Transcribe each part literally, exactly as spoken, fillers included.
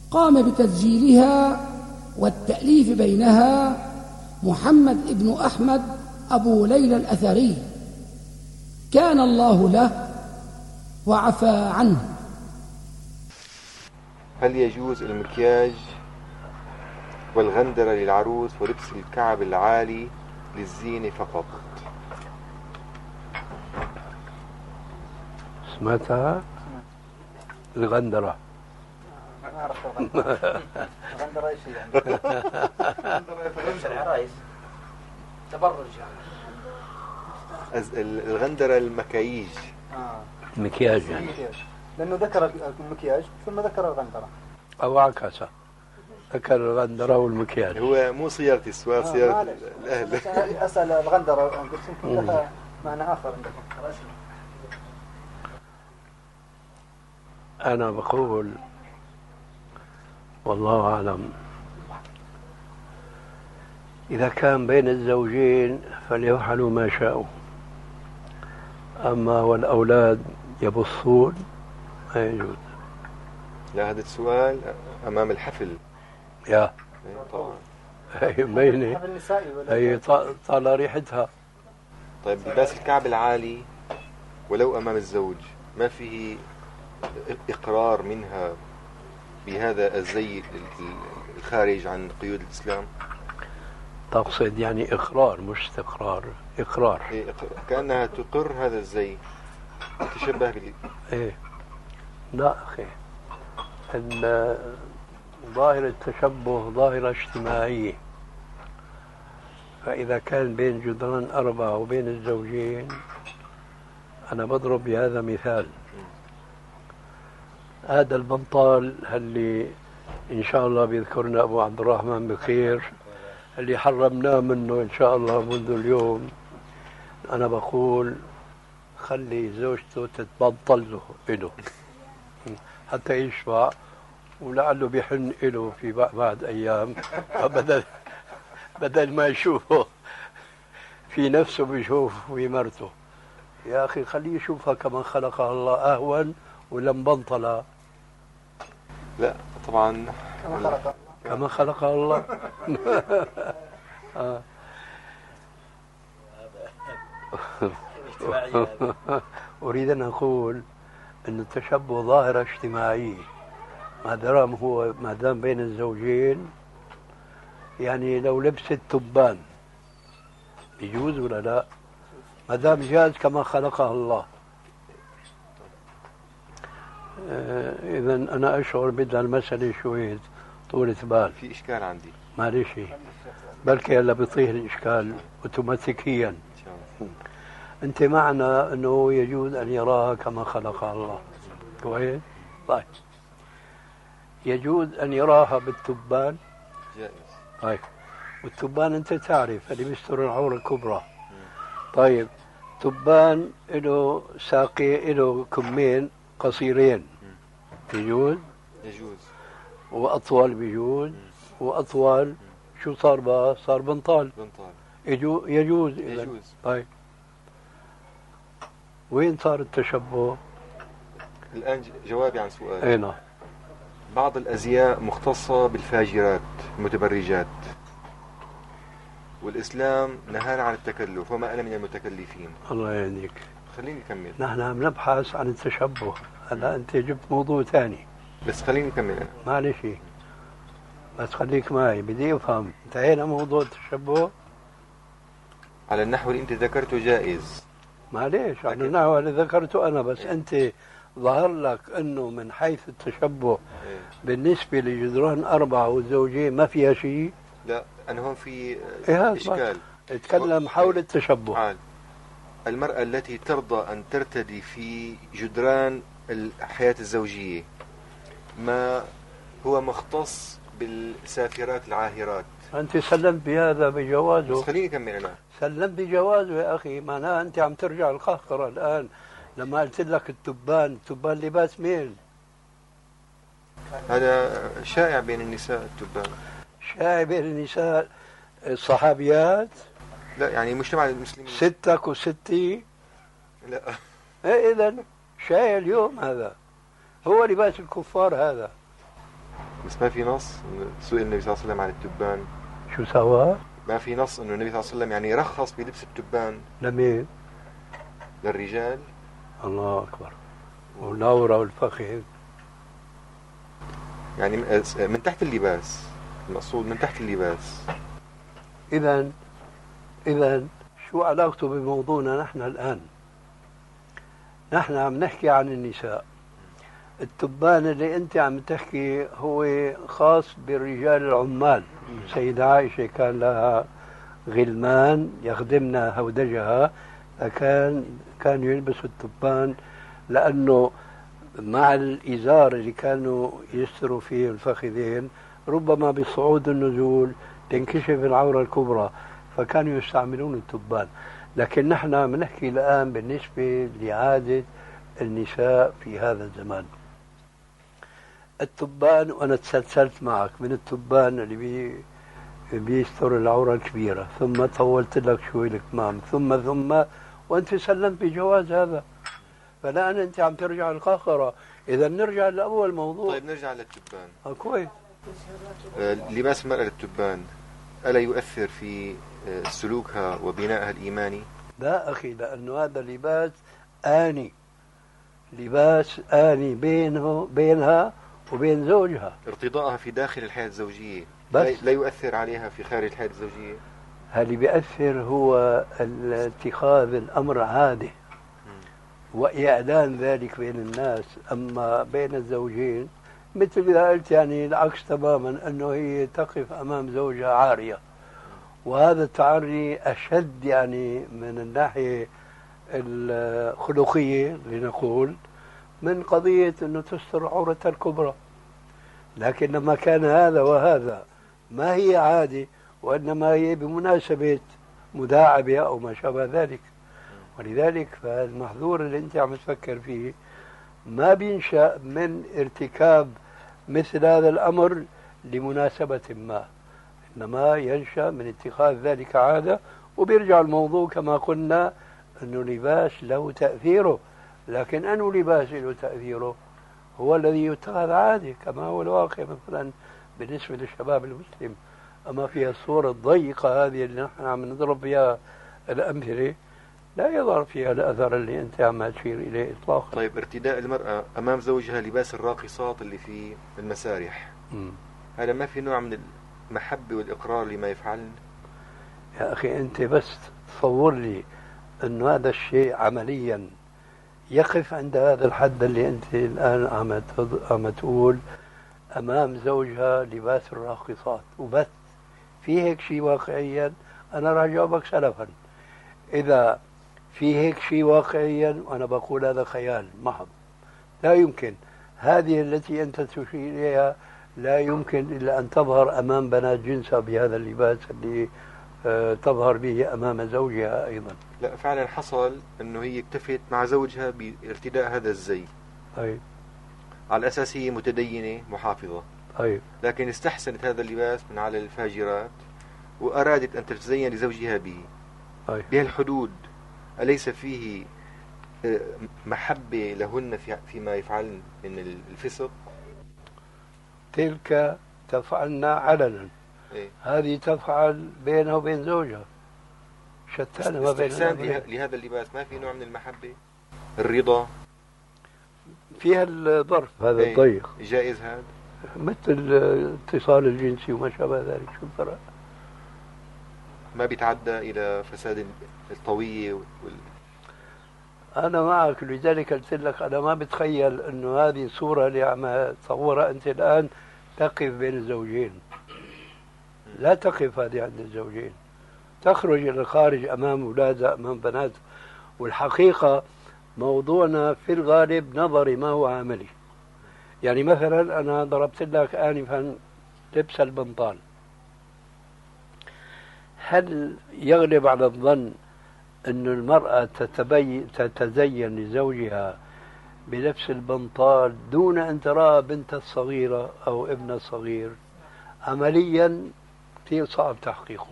قام بتسجيلها والتأليف بينها محمد ابن أحمد أبو ليلى الأثري، كان الله له وعفى عنه. هل يجوز المكياج والغندرة للعروس ولبس الكعب العالي للزينة فقط؟ سمعتها؟ الغندرة ما أعرف الغندرة. الغندرة إيش يعني؟ لبس العرايس تبرج يعني. الغندرة المكاييج. آه. مكياج يعني. لأنه ذكر المكياج ثم ذكر الغندرة. أو عكسه، ذكر الغندرة والمكياج. هو مو صياغتي السؤال، آه صياغة الأهل. الأهل. أسأل الغندرة قلت يمكن لها معنى آخر عندكم. أنا بقول والله أعلم، إذا كان بين الزوجين فليفعلوا ما شاءوا، أما والأولاد يبصون ما يجوز. لا، هذا السؤال أمام الحفل. يا طبعا هي مبينة، هي طالع ريحتها. طيب لباس الكعب العالي ولو أمام الزوج ما فيه إقرار منها بهذا الزي الخارج عن قيود الإسلام؟ تقصد يعني إقرار مش استقرار؟ إقرار. إيه، كأنها تقر هذا الزي، تشبه بال إيه لا أخي، ظاهرة التشبه ظاهرة اجتماعية، فإذا كان بين جدران أربعة وبين الزوجين، أنا بضرب بهذا مثال. هذا البنطال اللي إن شاء الله بيذكرنا أبو عبد الرحمن بخير، اللي حرمناه منه إن شاء الله منذ اليوم، أنا بقول خلي زوجته تتبطل له إله حتى يشفع، ولعله بيحن إله في بعد أيام، بدل بدل ما يشوفه في نفسه بيشوف في مرته. يا أخي خليه يشوفها كما خلقها الله أهون ولا مبنطلة؟ لا طبعا كما خلقها كما خلقها الله. آه. أريد أن أقول أن التشبه ظاهرة اجتماعية، ما دام هو ما دام بين الزوجين. يعني لو لبست تبان يجوز ولا لا؟ ما دام جاز كما خلقها الله. آه إذا أنا أشعر بدها المسألة شوية طولة بال. في إشكال عندي معلش، بلكي هلا بيطيح الإشكال أوتوماتيكيا. أنت معنا أنه يجوز أن يراها كما خلقها الله، كويس؟ طيب يجوز أن يراها بالتبان؟ جائز. طيب والتبان أنت تعرف اللي بيستر العورة الكبرى. طيب تبان له ساقي، له كمين قصيرين، يجوز؟ يجوز. وأطول بيجوز، وأطول شو صار بقى؟ صار بنطال. بنطال يجو يجوز إذن. يجوز. طيب وين صار التشبه؟ الآن جوابي عن سؤال. أين؟ بعض الأزياء مختصة بالفاجرات المتبرجات، والإسلام نهانا عن التكلف وما أنا من المتكلفين. الله يهديك. خليني أكمل. نحن عم نبحث عن التشبه، هلا أنت جبت موضوع ثاني. بس خليني أكمل أنا. معلش بس خليك معي، بدي أفهم. انتهينا موضوع التشبه على النحو اللي أنت ذكرته جائز. معلش على النحو اللي ذكرته أنا، بس أنت ظهر لك أنه من حيث التشبه إيه؟ بالنسبة لجدران أربعة والزوجين ما فيها شيء. لا أنا هون في إيه إشكال. اتكلم حول التشبه. عال. المرأة التي ترضى أن ترتدي في جدران الحياة الزوجية ما هو مختص بالسافرات العاهرات. أنت سلمت بهذا بجوازه. بس خليني أكمل أنا. سلمت بجوازه يا أخي، معناها أنت عم ترجع القهقرة الآن. لما قلت لك التبان، التبان لباس مين؟ هذا شائع بين النساء التبان. شائع بين النساء الصحابيات؟ لا يعني مجتمع المسلمين. ستك وستي؟ لا. إيه إذن شائع اليوم، هذا هو لباس الكفار هذا. بس ما في نص سئل النبي صلى الله عليه وسلم عن التبان. شو سوا؟ ما في نص انه النبي صلى الله عليه وسلم يعني رخص بلبس التبان. لمين؟ للرجال. الله اكبر. والنورة والفخذ يعني من تحت اللباس، المقصود من تحت اللباس. اذا اذا شو علاقته بموضوعنا نحن الان؟ نحن عم نحكي عن النساء. التبان اللي انت عم تحكي هو خاص بالرجال العمال. السيدة عائشة كان لها غلمان يخدمنا هودجها، فكان كانوا يلبسوا التبان لأنه مع الإزار اللي كانوا يستروا فيه الفخذين ربما بالصعود والنزول تنكشف العورة الكبرى، فكانوا يستعملون التبان. لكن نحن بنحكي الآن بالنسبة لعادة النساء في هذا الزمان. التبان، وأنا تسلسلت معك من التبان اللي بي بيستر العورة الكبيرة، ثم طولت لك شوي الكمام، ثم ثم وأنت سلمت بجواز هذا. فالآن أنت عم ترجع القاقرة. إذا نرجع لأول موضوع. طيب نرجع للتبان. آه كويس. آه لباس المرأة للتبان ألا يؤثر في آه سلوكها وبنائها الإيماني؟ لا أخي، لأنه هذا لباس آني، لباس آني بينه بينها وبين زوجها. ارتضاءها في داخل الحياة الزوجية بس لا يؤثر عليها في خارج الحياة الزوجية. اللي بيأثر هو اتخاذ الأمر عادة وإعلان ذلك بين الناس. أما بين الزوجين مثل إذا قلت يعني العكس تماما، أنه هي تقف أمام زوجها عارية، وهذا التعري أشد يعني من الناحية الخلقية لنقول من قضية أنه تستر عورتها الكبرى. لكن لما كان هذا وهذا ما هي عادة، وإنما هي بمناسبة مداعبة أو ما شابه ذلك، ولذلك فالمحظور اللي أنت عم تفكر فيه ما بينشأ من ارتكاب مثل هذا الأمر لمناسبة ما، إنما ينشأ من اتخاذ ذلك عادة. وبيرجع الموضوع كما قلنا أنه لباس له تأثيره، لكن أنه لباس له تأثيره هو الذي يتخذ عادة كما هو الواقع مثلا بالنسبة للشباب المسلم. أما في الصورة الضيقة هذه اللي نحن عم نضرب فيها الأمثلة لا يظهر فيها الأثر اللي أنت عم تشير إليه إطلاقا. طيب ارتداء المرأة أمام زوجها لباس الراقصات اللي في المسارح، م. هذا ما في نوع من المحبة والإقرار لما يفعل؟ يا أخي أنت بس تصور لي أنه هذا الشيء عمليا يقف عند هذا الحد اللي أنت الآن عم تقول أمام زوجها لباس الراقصات وبس. في هيك شيء واقعيا؟ أنا راح أجاوبك سلفا. إذا في هيك شيء واقعيا وأنا بقول هذا خيال محض، لا يمكن. هذه التي أنت تشير إليها لا يمكن إلا أن تظهر أمام بنات جنسها بهذا اللباس اللي آه تظهر به أمام زوجها أيضا. لا فعلا حصل أنه هي اكتفت مع زوجها بارتداء هذا الزي. طيب. على أساس هي متدينة محافظة. طيب. لكن استحسنت هذا اللباس من على الفاجرات وأرادت أن تتزين لزوجها به. طيب. بهالحدود أليس فيه محبة لهن فيما يفعلن من الفسق؟ تلك تفعلنا علنا. إيه؟ هذه تفعل بينها وبين زوجها، شتان ما بين استحسان لهذا اللباس ما في نوع من المحبة؟ الرضا فيها الظرف هذا إيه؟ الضيق جائز هذا؟ مثل الاتصال الجنسي وما شابه ذلك. شو الفرق؟ ما بيتعدى إلى فساد الطوية وال... أنا معك. لذلك قلت لك أنا ما بتخيل أنه هذه الصورة اللي عم تصورها أنت الآن تقف بين الزوجين. لا تقف هذه عند الزوجين، تخرج إلى الخارج أمام أولادها أمام بناتها. والحقيقة موضوعنا في الغالب نظري ما هو عملي. يعني مثلا أنا ضربت لك آنفا لبس البنطال، هل يغلب على الظن أن المرأة تتبي... تتزين لزوجها بلبس البنطال دون أن ترى بنت الصغيرة أو ابن الصغير؟ عمليا كثير صعب تحقيقه.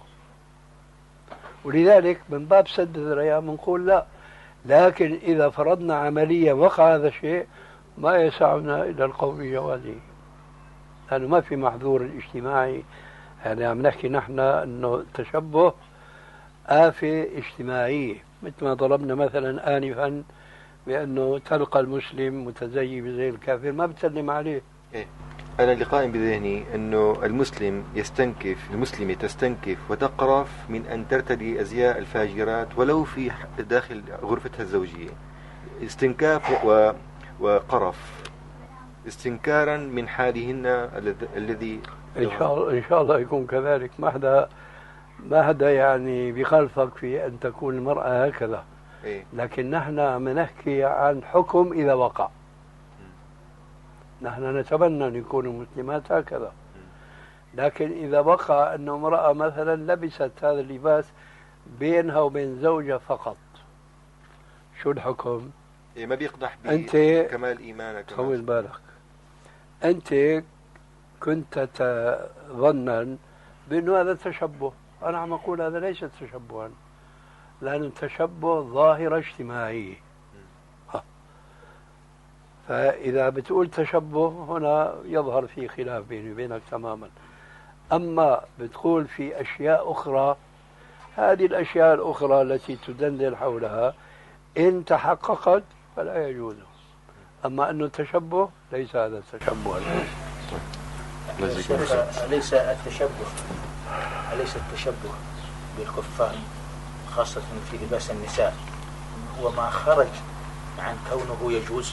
ولذلك من باب سد الذريعة بنقول لا. لكن إذا فرضنا عمليا وقع هذا الشيء ما يسعنا إلى القول بجوازه. لأنه ما في محظور اجتماعي. يعني عم نحكي نحن أنه التشبه آفة اجتماعية، مثل ما ضربنا مثلا آنفا بأنه تلقى المسلم متزي بزي الكافر ما بتسلم عليه. إيه؟ أنا اللي قائم بذهني أنه المسلم يستنكف، المسلمة تستنكف وتقرف من أن ترتدي أزياء الفاجرات ولو في داخل غرفتها الزوجية. استنكاف و... وقرف، استنكارا من حالهن الذي إن شاء الله إن شاء الله يكون كذلك. ما حدا ما حدا يعني بخالفك في أن تكون المرأة هكذا. إيه؟ لكن نحن عم نحكي عن حكم إذا وقع. نحن نتمنى أن يكونوا مسلمات هكذا، لكن إذا وقع أن امرأة مثلا لبست هذا اللباس بينها وبين زوجها فقط، شو الحكم؟ إيه ما بيقدح بكمال إيمانك. طول بالك، أنت كنت تظنا بأنه هذا تشبه. أنا عم أقول هذا ليس تشبها، لأنه تشبه ظاهرة اجتماعية. فإذا بتقول تشبه هنا يظهر في خلاف بيني وبينك تماما. أما بتقول في أشياء أخرى، هذه الأشياء الأخرى التي تدندن حولها إن تحققت فلا يجوز. أما أنه تشبه ليس هذا التشبه. أليس التشبه أليس التشبه بالكفار خاصة في لباس النساء هو ما خرج عن كونه يجوز؟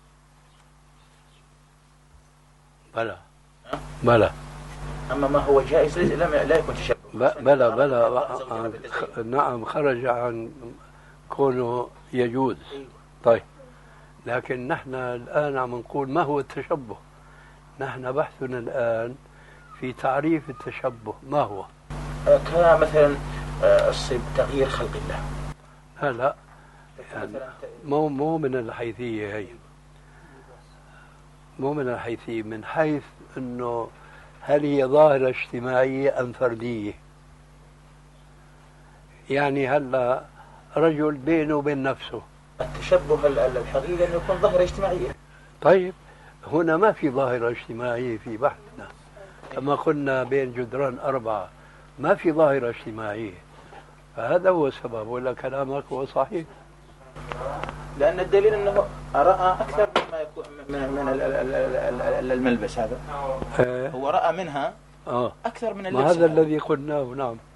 بلى بلى. أما ما هو جائز لا يكون تشبه. بلى بلى نعم، خرج عن كونه يجوز. طيب، لكن نحن الآن عم نقول ما هو التشبه. نحن بحثنا الآن في تعريف التشبه ما هو. كمثلا تغيير خلق الله. لا لا، يعني مو مو من الحيثية هي، مو من الحيثية، من حيث أنه هل هي ظاهرة اجتماعية أم فردية. يعني هلا رجل بينه وبين نفسه. التشبه الحقيقي أنه يكون ظاهرة اجتماعية. طيب هنا ما في ظاهرة اجتماعية في بحثنا، كما قلنا بين جدران أربعة ما في ظاهرة اجتماعية. فهذا هو السبب، ولا كلامك هو صحيح. لأن الدليل أنه رأى أكثر مما يكون من الملبس هذا. هو رأى منها آه. أكثر من اللبس. ما هذا الذي قلناه. نعم.